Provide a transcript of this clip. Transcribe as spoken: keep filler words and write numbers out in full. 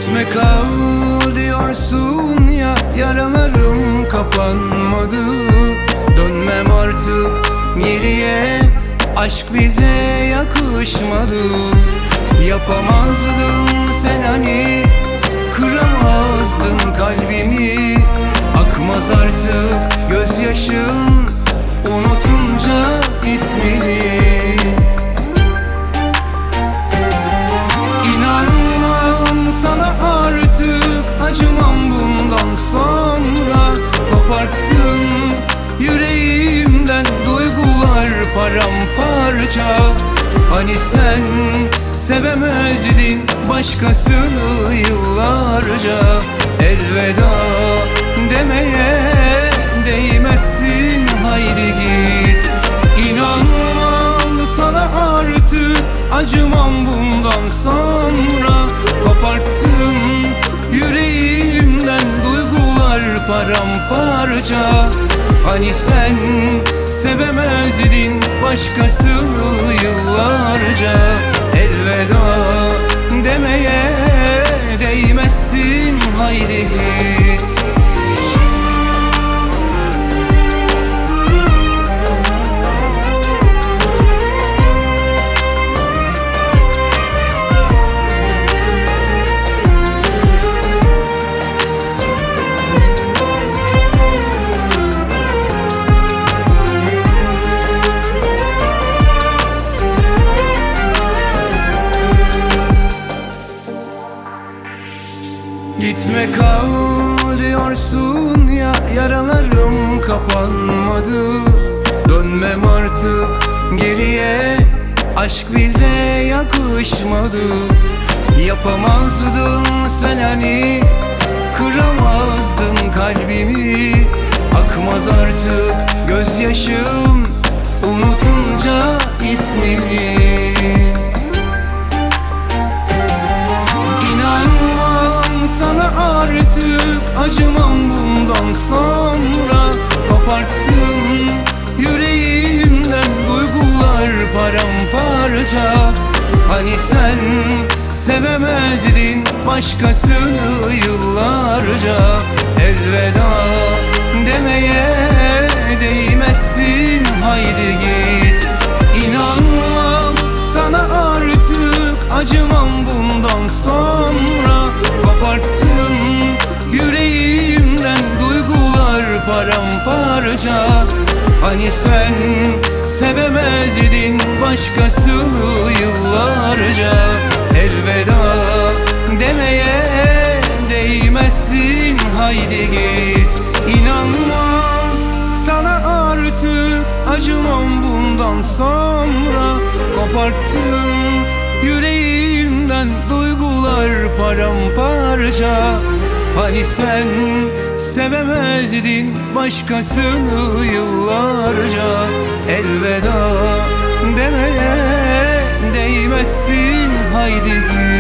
Gitme kal diyorsun ya, yaralarım kapanmadı. Dönmem artık geriye, aşk bize yakışmadı. Yapamazdın sen hani, kıramazdın kalbimi. Akmaz artık gözyaşım unutunca ismini. İnanmam sana artık, acımam bundan sonra. Koparttın yüreğimden duygular paramparça. Hani sen sevemezdin başkasını yıllarca. Elveda demeye değmezsin, haydi git. İnanmam sana artık, acımam bundan sonra. Koparttın yüreğimden duygular paramparça. Hani sen sevemezdin başkasını yıllarca. Elveda demeye değmezsin, haydi git. Gitme kal diyorsun ya, yaralarım kapanmadı. Dönmem artık geriye, aşk bize yakışmadı. Yapamazdın sen hani, kıramazdın kalbimi. Akmaz artık gözyaşım unutunca ismini. Sana artık acımam bundan sonra. Koparttın yüreğimden duygular paramparça. Hani sen sevemezdin başkasını yıllarca. Elveda demeye değmezsin, haydi git. İnanmam sana artık, acımam bundan sonra. Koparttın yüreğimden duygular paramparça. Hani sen sevemezdin başkasını yıllarca. Elveda demeye değmezsin, haydi git. İnanmam sana artık, acımam bundan sonra. Koparttın yüreğimden duygular paramparça. Hani sen sevemezdin başkasını yıllarca. Elveda demeye değmezsin, haydi git.